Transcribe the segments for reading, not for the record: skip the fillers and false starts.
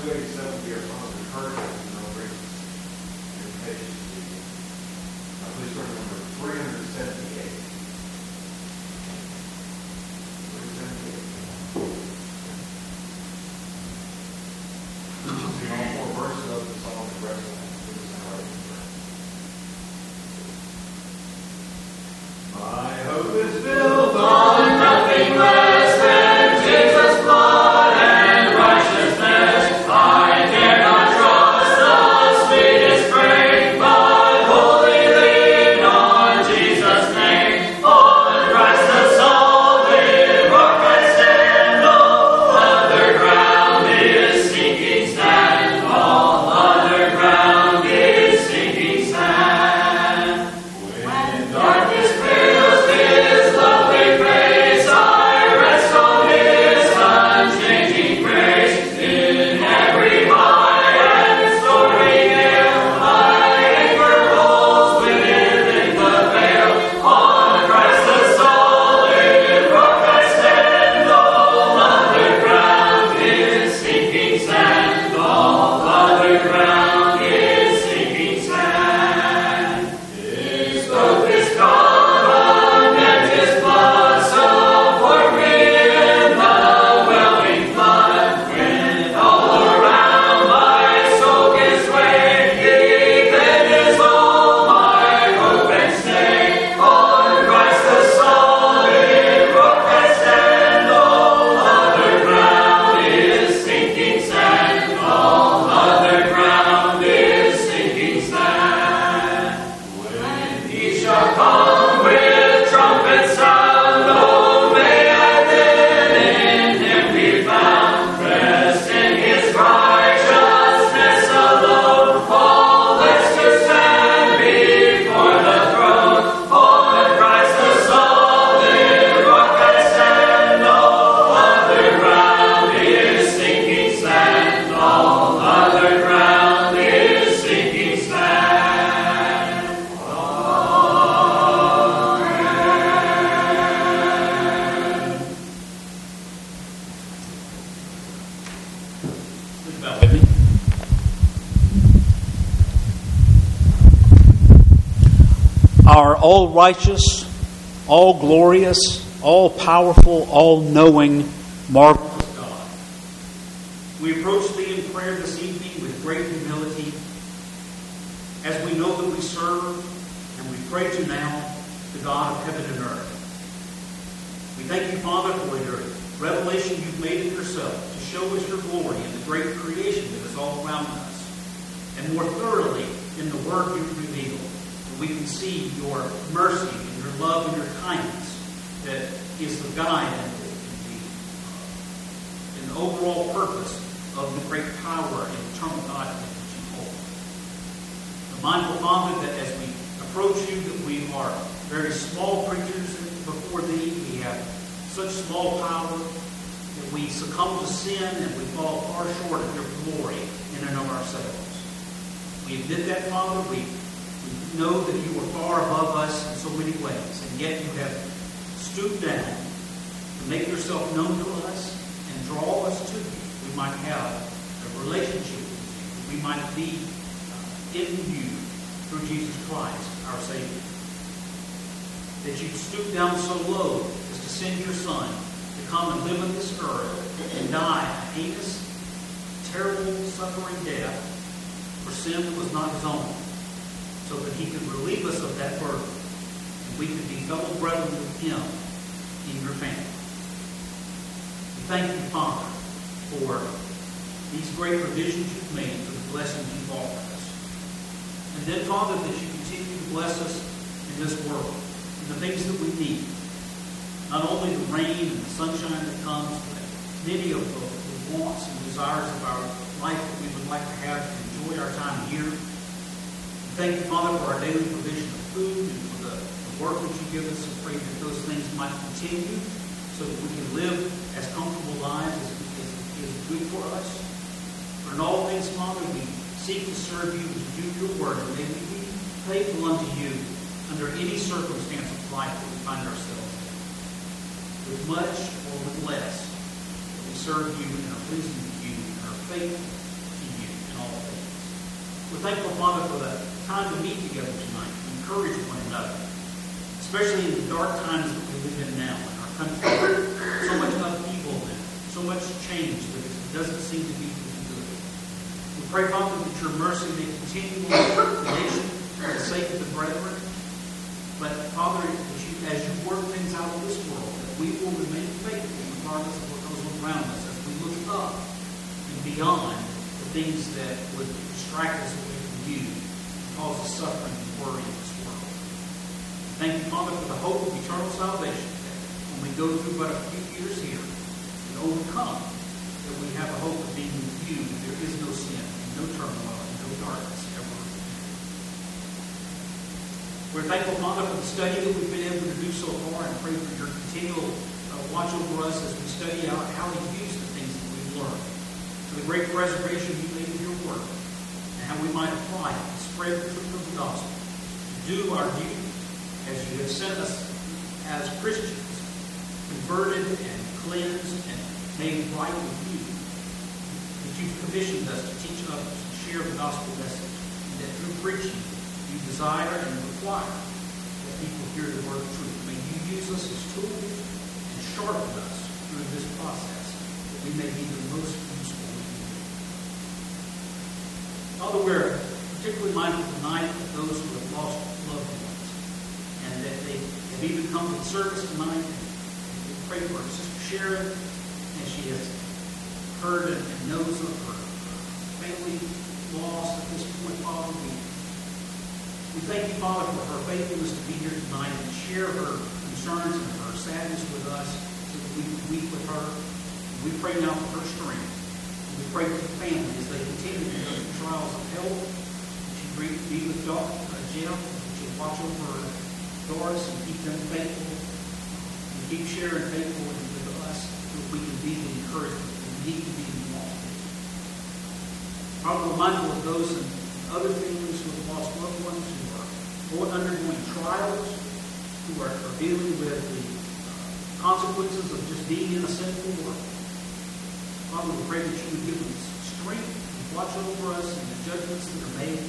287 will be our song of encouragement and celebration and patience to you. Please turn to number 378. 378. Sing all 4 verses of the song of wrestling. My hope is built on nothing less than Jesus' blood and righteousness. I dare not trust the sweetest frame, but wholly lean on Jesus' name. On Christ the solid rock I stand. All other ground is sinking sand. All other ground is sinking sand. When darkness fills His lovely face, I rest on His unchanging grace. In every high and stormy gale, my anchor holds within the veil. On Christ the solid rock I stand. All other ground is sinking sand. All other ground is sinking sand. His oath is covenant, His blood support me in the welling flood. When all around my soul gives way, He then is all my hope and stay. On Christ the solid rock I stand. All other ground is sinking sand. All other ground is sinking sand. When He shall come with trumpet sound, oh, may I then in Him be found. Rest in His righteousness alone. All less to stand before the throne. On Christ the solid rock I stand. All other ground is sinking sand. All other ground is sinking sand. Please bow with me. Our all righteous, all glorious, all powerful, all knowing, marvelous God, we approach Thee in prayer this evening with great humility, as we know that we serve, and we pray to now the God of heaven and earth. We thank You, Father, for Your revelation You've made of Yourself to show us Your glory in the great creation that is all around us, and more thoroughly in the Word You've revealed, that we can see Your mercy and Your love and Your kindness that is the guide and the overall purpose of the great power and eternal God that You hold. I'm mindful, Father, that as we approach You, that we are very small creatures before Thee. We have such small power that we succumb to sin and we fall far short of Your glory in and of ourselves. We admit that, Father. We know that You are far above us in so many ways, and yet You have stooped down to make Yourself known to us and draw us to You. We might have a relationship with You. We might be in You through Jesus Christ, our Savior. That You stooped down so low as to send Your Son to come and live on this earth and die a heinous, terrible, suffering death for sin that was not His own, so that He could relieve us of that burden, and we could be fellow brethren with Him in Your family. We thank You, Father, for these great provisions You've made, for the blessings You've offered us. And then, Father, that You continue to bless us in this world, in the things that we need. Not only the rain and the sunshine that comes, but many of the wants and desires of our life that we would like to have to enjoy our time here. We thank You, Father, for our daily provision of food and for the work that You give us. I pray that those things might continue so that we can live as comfortable lives as is good for us. For in all things, Father, we seek to serve You, to do Your word, and may we be faithful unto You under any circumstance of life that we find ourselves in. With much or with less, we serve You and are pleasing to You and are faithful all things. We're thankful, Father, for the time to meet together tonight, to encourage one another, especially in the dark times that we live in now in our country. So much upheaval and so much change that it doesn't seem to be good. We pray, Father, that your mercy may continue on the nation for the sake of the brethren. But, Father, as you work things out in this world, that we will remain faithful regardless of what goes on around us as we look up and beyond the things that would distract us away from you and cause us suffering and worry in this world. Thank you, Father, for the hope of eternal salvation. When we go through but a few years here and overcome, that we have a hope of being with you. There is no sin, no turmoil, and no darkness ever again. We're thankful, Father, for the study that we've been able to do so far, and pray for your continual watch over us as we study out how to use the things that we've learned. For the great preservation you made of your word, and how we might apply it and spread the truth of the gospel, to do our duty as you have sent us as Christians, converted and cleansed and made right with you, that you've commissioned us to teach others and share the gospel message, and that through preaching you desire and require that people hear the word of truth. May you use us as tools and sharpen us through this process, that we may be the most useful we can be. Father, we're particularly mindful tonight of those who have lost loved ones, and that they have even come to service tonight. We pray for Sister Sharon, as she has heard and knows of her family loss at this point, Father. We thank you, Father, for her faithfulness to be here tonight and share her concerns and her sadness with us so that we can weep with her. We pray now for her strength. And we pray for the family as they continue to go through trials of health. That you be with Jeff, that you watch over Doris and keep them faithful. And keep sharing faithful with us so that we can be the encouragement that we need to be in the walk. Father, we're mindful of those and other families who have lost loved ones, who are undergoing trials, who are dealing with the consequences of just being in a sinful world. Father, we pray that you would give them strength and watch over us in the judgments that are made.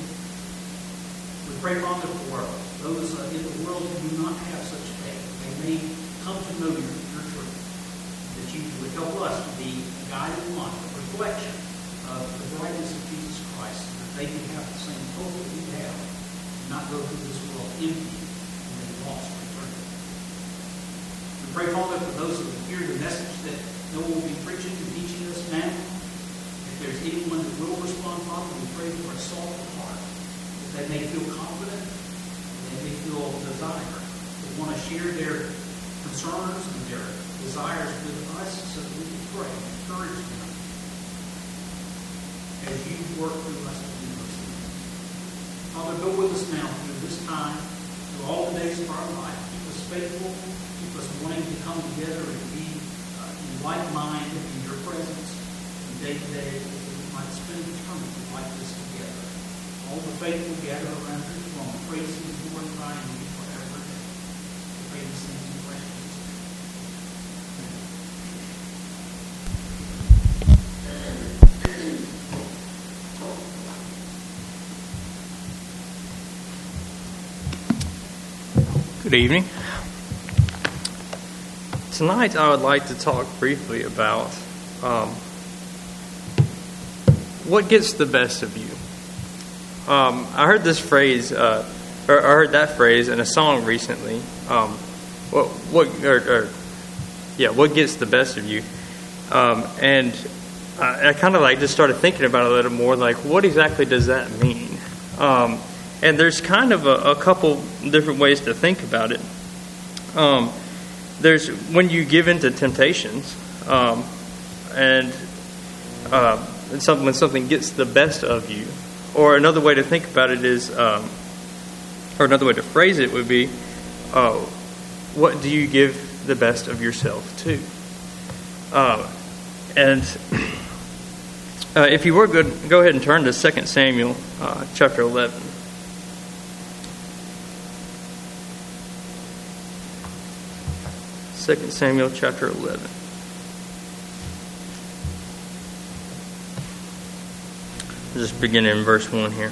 We pray, Father, for those in the world who do not have such faith. They may come to know your truth. That you would help us to be a guiding light, a reflection of the brightness of Jesus Christ, and that they can have the same hope that we have, and not go through this world empty and then lost for eternity. We pray, Father, for those who hear the message that Noah will be preaching and teaching us now. If there's anyone that will respond, Father, we pray for a soft heart, that they may feel confident, and they may feel desire to want to share their concerns and their desires with us so that we can pray and encourage them as you work through us to do those things. Father, go with us now through this time, through all the days of our life. Keep us faithful. Keep us wanting to come together and be in like mind in your presence from day to day, that we might spend eternity like this together. All the faithful gather around your throne, praising and glorifying you forever and ever. We pray these things in Christ's name. Good evening. Tonight I would like to talk briefly about what gets the best of you. I heard this phrase, or I heard that phrase in a song recently. What gets the best of you? And I kind of just started thinking about it a little more, like what exactly does that mean? And there's kind of a couple different ways to think about it. There's when you give in to temptations, when something gets the best of you. Or another way to think about it is, or another way to phrase it would be, what do you give the best of yourself to? If you were good, go ahead and turn to 2 Samuel chapter 11. 2 Samuel chapter 11. just beginning in verse 1 here.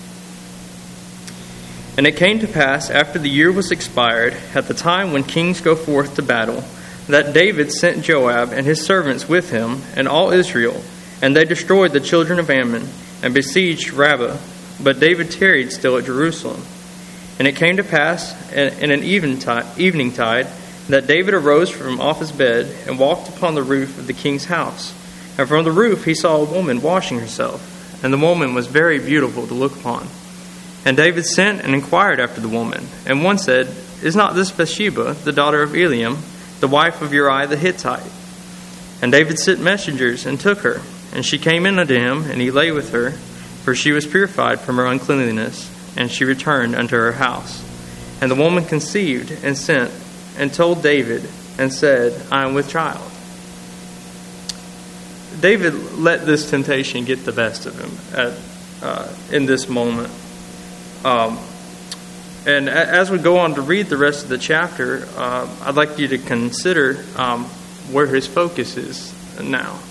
And it came to pass, after the year was expired, at the time when kings go forth to battle, that David sent Joab and his servants with him, and all Israel, and they destroyed the children of Ammon, and besieged Rabbah. But David tarried still at Jerusalem. And it came to pass in an evening tide, that David arose from off his bed, and walked upon the roof of the king's house. And from the roof he saw a woman washing herself, and the woman was very beautiful to look upon. And David sent and inquired after the woman. And one said, Is not this Bathsheba, the daughter of Eliam, the wife of Uriah the Hittite? And David sent messengers and took her. And she came in unto him, and he lay with her, for she was purified from her uncleanliness, and she returned unto her house. And the woman conceived and sent and told David, and said, I am with child. David let this temptation get the best of him in this moment. And as we go on to read the rest of the chapter, I'd like you to consider where his focus is now.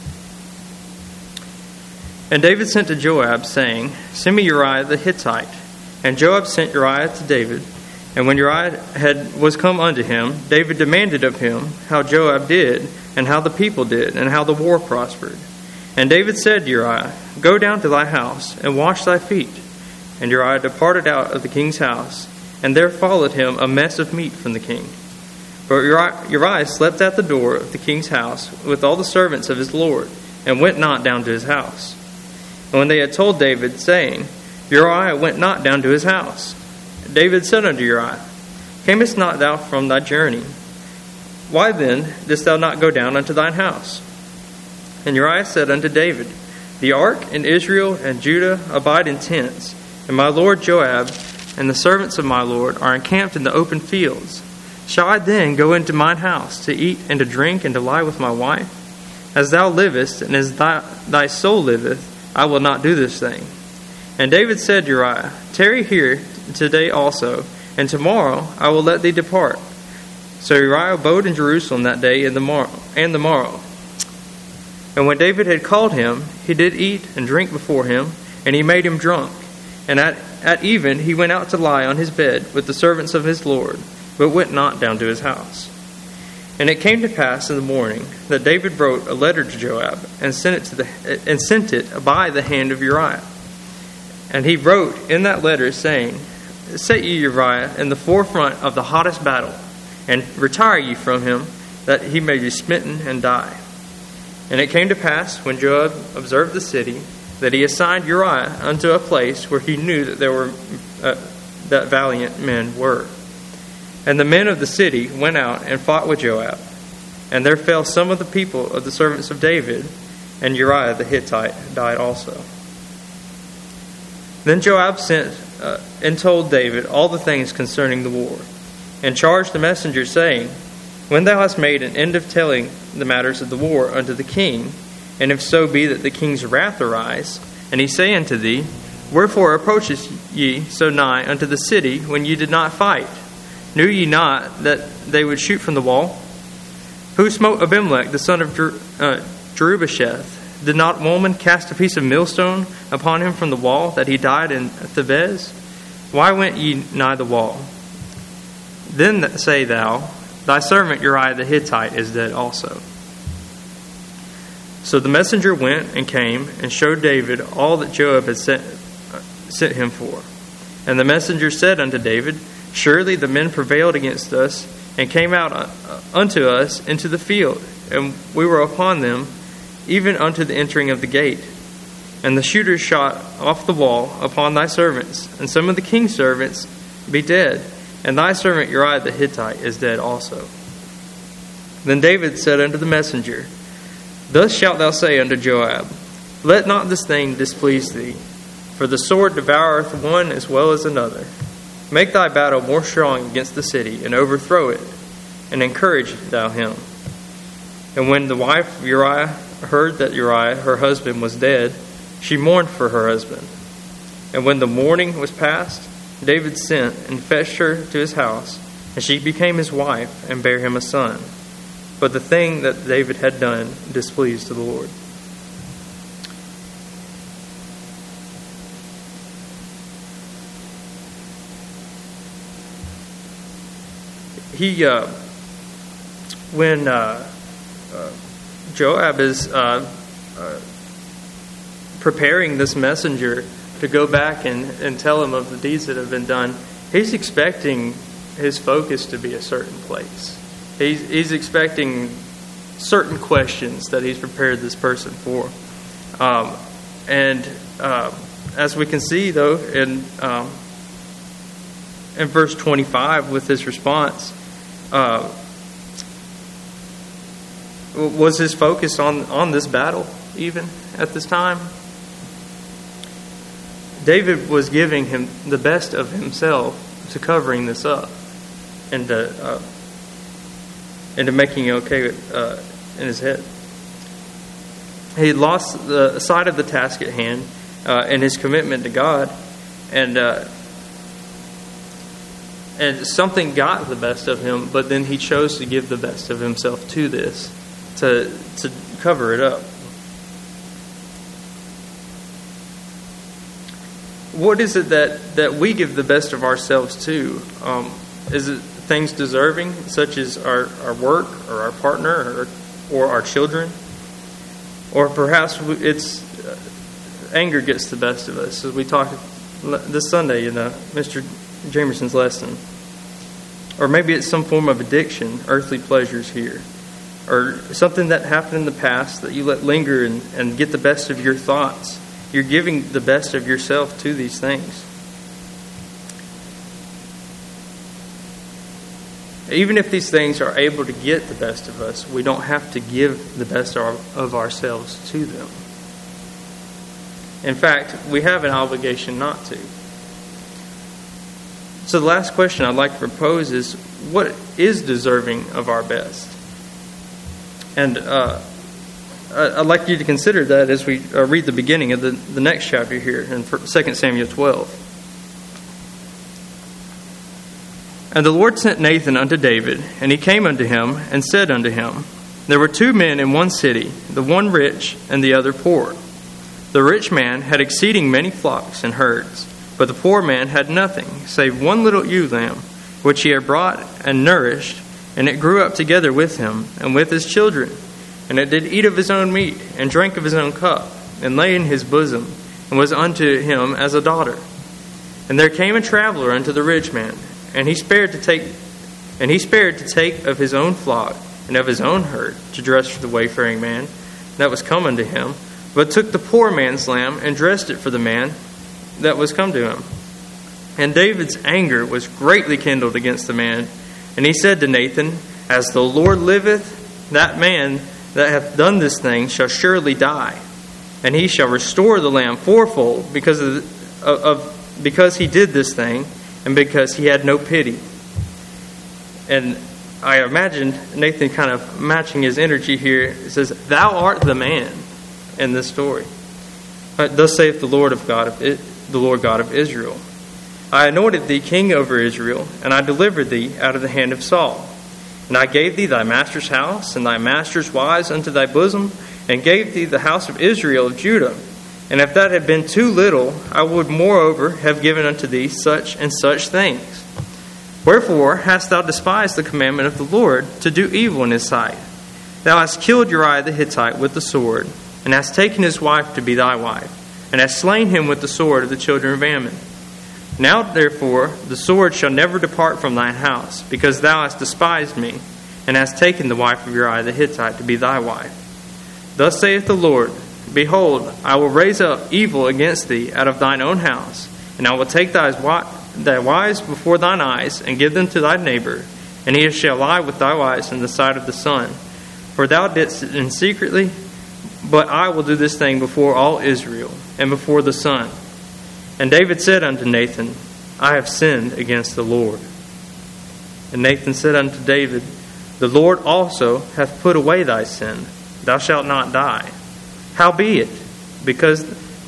And David sent to Joab, saying, Send me Uriah the Hittite. And Joab sent Uriah to David. And when Uriah was come unto him, David demanded of him how Joab did, and how the people did, and how the war prospered. And David said to Uriah, Go down to thy house, and wash thy feet. And Uriah departed out of the king's house, and there followed him a mess of meat from the king. But Uriah slept at the door of the king's house with all the servants of his lord, and went not down to his house. And when they had told David, saying, Uriah went not down to his house, David said unto Uriah, Camest not thou from thy journey? Why then didst thou not go down unto thine house? And Uriah said unto David, The ark and Israel and Judah abide in tents, and my lord Joab and the servants of my lord are encamped in the open fields. Shall I then go into mine house to eat and to drink and to lie with my wife? As thou livest, and as thy soul liveth, I will not do this thing. And David said to Uriah, Tarry here today also, and tomorrow I will let thee depart. So Uriah abode in Jerusalem that day and the morrow. And when David had called him, he did eat and drink before him, and he made him drunk. And at even he went out to lie on his bed with the servants of his lord, but went not down to his house. And it came to pass in the morning that David wrote a letter to Joab, and sent it by the hand of Uriah. And he wrote in that letter, saying, Set ye Uriah in the forefront of the hottest battle, and retire ye from him, that he may be smitten and die. And it came to pass, when Joab observed the city, that he assigned Uriah unto a place where he knew that there were that valiant men were. And the men of the city went out and fought with Joab. And there fell some of the people of the servants of David, and Uriah the Hittite died also. Then Joab sent and told David all the things concerning the war, and charged the messenger, saying, When thou hast made an end of telling the matters of the war unto the king, and if so be that the king's wrath arise, and he say unto thee, Wherefore approachest ye so nigh unto the city when ye did not fight? Knew ye not that they would shoot from the wall? Who smote Abimelech the son of Jerubbesheth? Did not woman cast a piece of millstone upon him from the wall, that he died in Thebez? Why went ye nigh the wall? Then say thou, Thy servant Uriah the Hittite is dead also. So the messenger went and came and showed David all that Joab had sent him for. And the messenger said unto David, Surely the men prevailed against us, and came out unto us into the field, and we were upon them, even unto the entering of the gate. And the shooters shot off the wall upon thy servants, and some of the king's servants be dead, and thy servant Uriah the Hittite is dead also. Then David said unto the messenger, Thus shalt thou say unto Joab, Let not this thing displease thee, for the sword devoureth one as well as another. Make thy battle more strong against the city, and overthrow it, and encourage thou him. And when the wife of Uriah heard that Uriah, her husband, was dead, she mourned for her husband. And when the mourning was past, David sent and fetched her to his house, and she became his wife, and bare him a son. But the thing that David had done displeased the Lord. when Joab is preparing this messenger to go back and tell him of the deeds that have been done, he's expecting his focus to be a certain place. He's expecting certain questions that he's prepared this person for. As we can see, though, in verse 25 with his response, was his focus on this battle even at this time? David was giving him the best of himself to covering this up and to making it okay in his head. He lost the sight of the task at hand and his commitment to God, and something got the best of him, but then he chose to give the best of himself to this to cover it up. What is it that we give the best of ourselves to? Is it things deserving, such as our work or our partner or our children? Or perhaps it's anger gets the best of us, as we talked this Sunday in Mr. Jamerson's lesson. Or maybe it's some form of addiction, earthly pleasures here. Or something that happened in the past that you let linger and get the best of your thoughts. You're giving the best of yourself to these things. Even if these things are able to get the best of us, we don't have to give the best of ourselves to them. In fact, we have an obligation not to. So the last question I'd like to propose is, what is deserving of our best? And I'd like you to consider that as we read the beginning of the next chapter here in 2 Samuel 12. And the Lord sent Nathan unto David, and he came unto him, and said unto him, There were 2 men in one city, the one rich, and the other poor. The rich man had exceeding many flocks and herds, but the poor man had nothing, save one little ewe lamb, which he had brought and nourished, and it grew up together with him, and with his children. And it did eat of his own meat, and drank of his own cup, and lay in his bosom, and was unto him as a daughter. And there came a traveler unto the rich man, and he spared to take of his own flock and of his own herd to dress for the wayfaring man that was come unto him, but took the poor man's lamb and dressed it for the man that was come to him. And David's anger was greatly kindled against the man, and he said to Nathan, As the Lord liveth, that man that hath done this thing shall surely die, and he shall restore the lamb fourfold because he did this thing, and because he had no pity. And I imagine Nathan kind of matching his energy here. It says, Thou art the man in this story. Thus saith the Lord God of Israel. I anointed thee king over Israel, and I delivered thee out of the hand of Saul. And I gave thee thy master's house, and thy master's wives unto thy bosom, and gave thee the house of Israel of Judah. And if that had been too little, I would moreover have given unto thee such and such things. Wherefore hast thou despised the commandment of the Lord, to do evil in his sight? Thou hast killed Uriah the Hittite with the sword, and hast taken his wife to be thy wife, and hast slain him with the sword of the children of Ammon. Now therefore the sword shall never depart from thine house, because thou hast despised me, and hast taken the wife of Uriah the Hittite to be thy wife. Thus saith the Lord, Behold, I will raise up evil against thee out of thine own house, and I will take thy wives before thine eyes, and give them to thy neighbor, and he shall lie with thy wives in the sight of the sun. For thou didst it in secretly, but I will do this thing before all Israel, and before the sun. And David said unto Nathan, I have sinned against the Lord. And Nathan said unto David, The Lord also hath put away thy sin. Thou shalt not die. Howbeit, because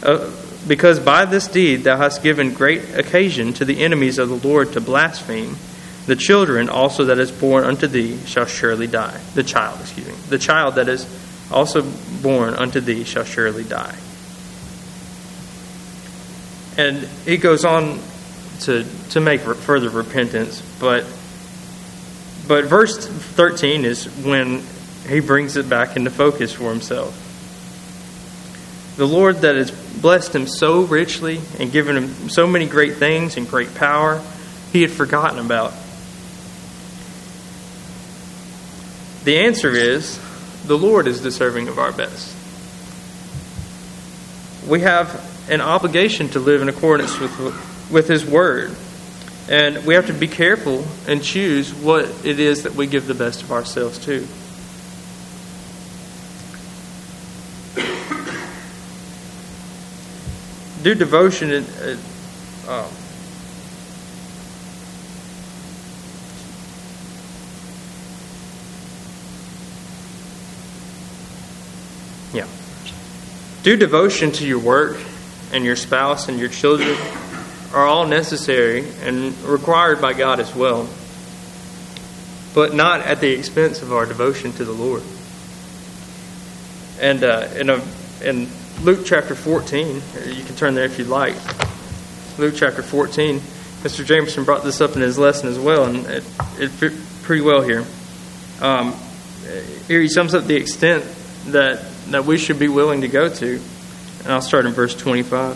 by this deed thou hast given great occasion to the enemies of the Lord to blaspheme, the children also that is born unto thee shall surely die. The child that is also born unto thee shall surely die. And he goes on to make further repentance, but But verse 13 is when he brings it back into focus for himself. The Lord that has blessed him so richly and given him so many great things and great power, he had forgotten about. The answer is, the Lord is deserving of our best. We have an obligation to live in accordance with His Word. And we have to be careful and choose what it is that we give the best of ourselves to. Do devotion Do devotion to your work and your spouse and your children are all necessary and required by God as well, but not at the expense of our devotion to the Lord. And in Luke chapter 14, you can turn there if you'd like. Luke chapter 14, Mr. Jameson brought this up in his lesson as well, and it fit pretty well here. Here he sums up the extent that we should be willing to go to. And I'll start in verse 25.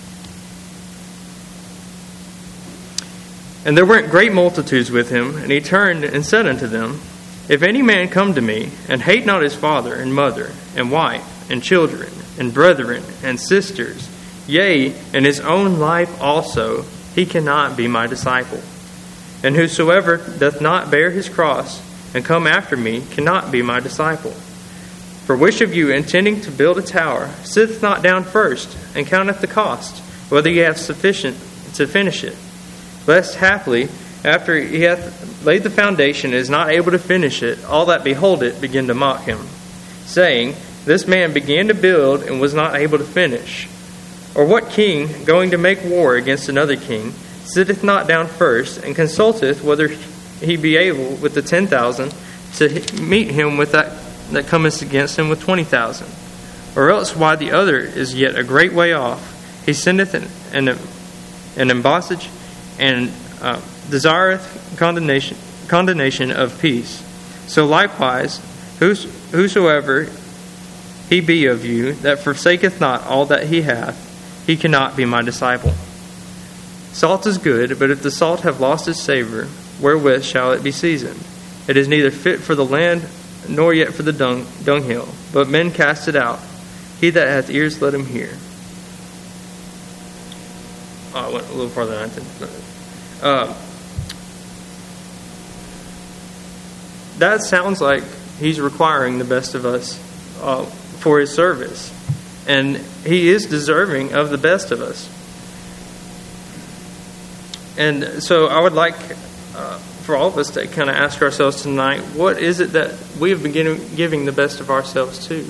And there went great multitudes with him, and he turned and said unto them, If any man come to me, and hate not his father and mother, and wife, and children, and brethren, and sisters, yea, and his own life also, he cannot be my disciple. And whosoever doth not bear his cross, and come after me, cannot be my disciple. For which of you, intending to build a tower, sitteth not down first, and counteth the cost, whether he hath sufficient to finish it? Lest haply, after he hath laid the foundation, and is not able to finish it, all that behold it begin to mock him, saying, This man began to build, and was not able to finish. Or what king, going to make war against another king, sitteth not down first, and consulteth whether he be able with the 10,000 to meet him with that cometh against him with 20,000? Or else, why the other is yet a great way off, he sendeth an embassage, and desireth condemnation of peace. So likewise, whosoever he be of you, that forsaketh not all that he hath, he cannot be my disciple. Salt is good, but if the salt have lost its savour, wherewith shall it be seasoned? It is neither fit for the land, nor yet for the dunghill, but men cast it out. He that hath ears, let him hear. I went a little farther than I intended. That sounds like he's requiring the best of us for his service. And he is deserving of the best of us. And so I would like for all of us to kind of ask ourselves tonight, what is it that we have been giving the best of ourselves to?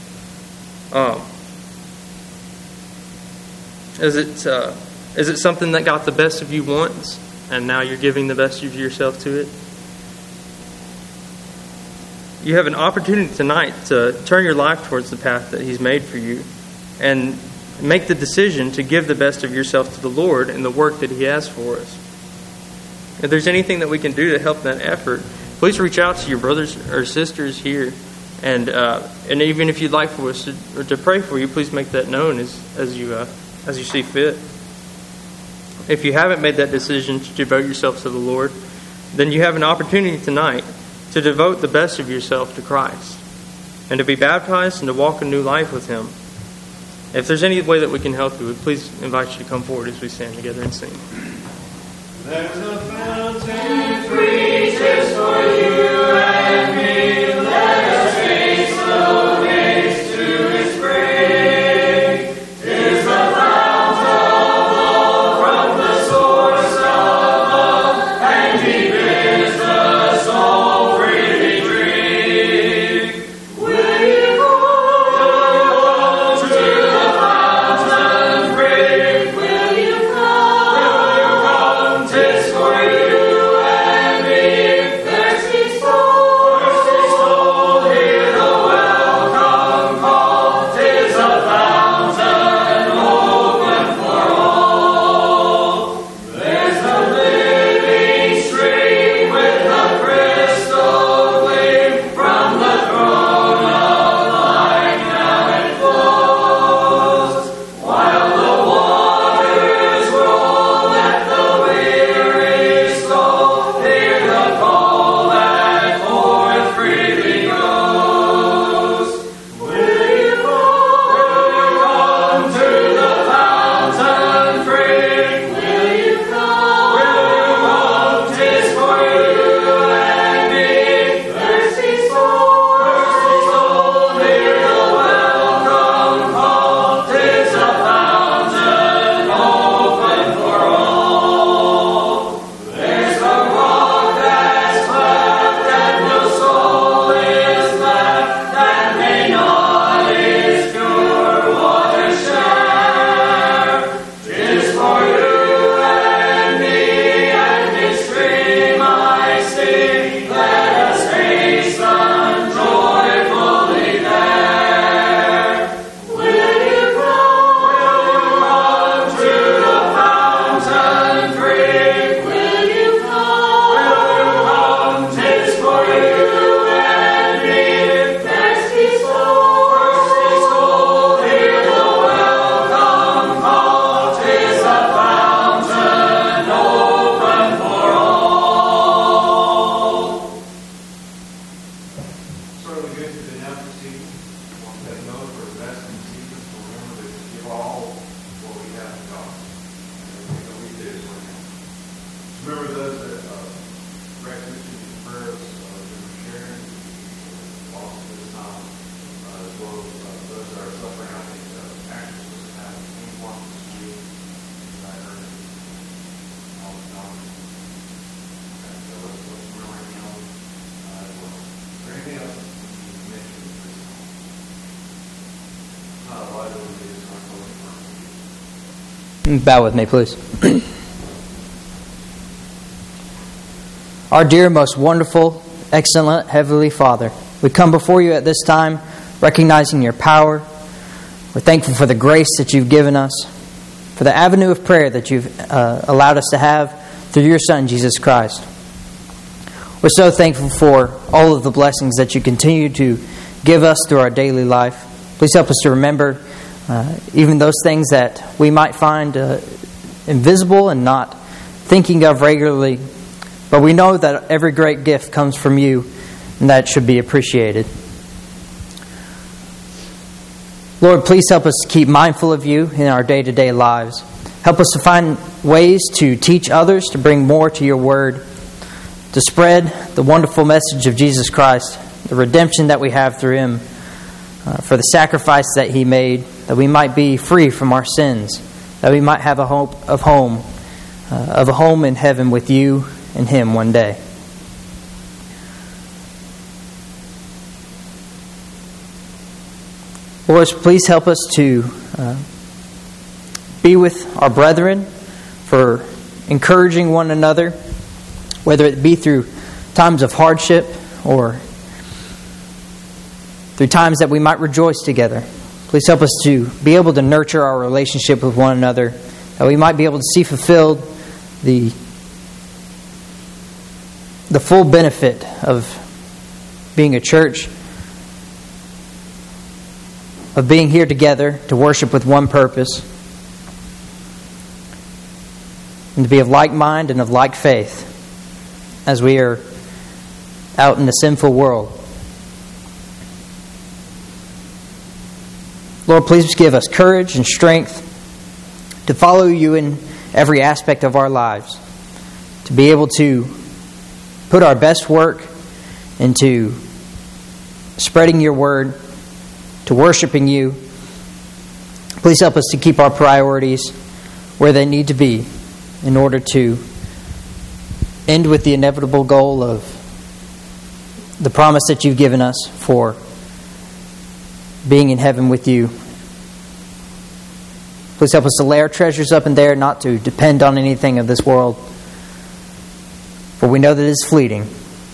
Is it something that got the best of you once, and now you're giving the best of yourself to it? You have an opportunity tonight to turn your life towards the path that He's made for you, and make the decision to give the best of yourself to the Lord in the work that He has for us. If there's anything that we can do to help that effort, please reach out to your brothers or sisters here. And even if you'd like for us to pray for you, please make that known as you see fit. If you haven't made that decision to devote yourself to the Lord, then you have an opportunity tonight to devote the best of yourself to Christ and to be baptized and to walk a new life with Him. If there's any way that we can help you, please invite you to come forward as we stand together and sing. There's a fountain free just for you and me. Let us haste the ways to His spring. 'Tis the fount of love from the source of love, and He bids the soul freely drink. Will you go to the fountain free? Will you come? 'Tis for you and me. Bow with me, please. Our dear, most wonderful, excellent Heavenly Father, we come before you at this time recognizing your power. We're thankful for the grace that you've given us, for the avenue of prayer that you've allowed us to have through your Son, Jesus Christ. We're so thankful for all of the blessings that you continue to give us through our daily life. Please help us to remember even those things that we might find invisible and not thinking of regularly. But we know that every great gift comes from you, and that should be appreciated. Lord, please help us to keep mindful of you in our day-to-day lives. Help us to find ways to teach others, to bring more to your word, to spread the wonderful message of Jesus Christ, the redemption that we have through him, for the sacrifice that he made, that we might be free from our sins, that we might have a hope of a home in heaven with you and him one day. Lord, please help us to be with our brethren, for encouraging one another, whether it be through times of hardship or through times that we might rejoice together. Please help us to be able to nurture our relationship with one another, that we might be able to see fulfilled the full benefit of being a church, of being here together to worship with one purpose, and to be of like mind and of like faith as we are out in the sinful world. Lord, please give us courage and strength to follow you in every aspect of our lives, to be able to put our best work into spreading your word, to worshiping you. Please help us to keep our priorities where they need to be in order to end with the inevitable goal of the promise that you've given us for being in heaven with you. Please help us to lay our treasures up in there, not to depend on anything of this world, for we know that it is fleeting.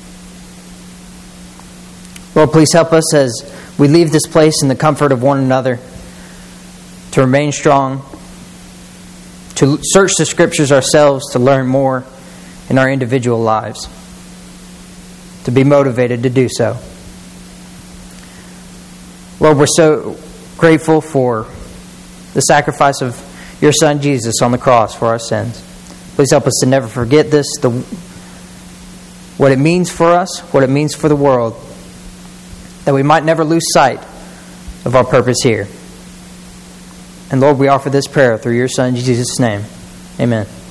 Lord, please help us as we leave this place in the comfort of one another to remain strong, to search the Scriptures ourselves, to learn more in our individual lives, to be motivated to do so. Lord, we're so grateful for the sacrifice of your Son Jesus on the cross for our sins. Please help us to never forget this, what it means for us, what it means for the world, that we might never lose sight of our purpose here. And Lord, we offer this prayer through your Son Jesus' name. Amen.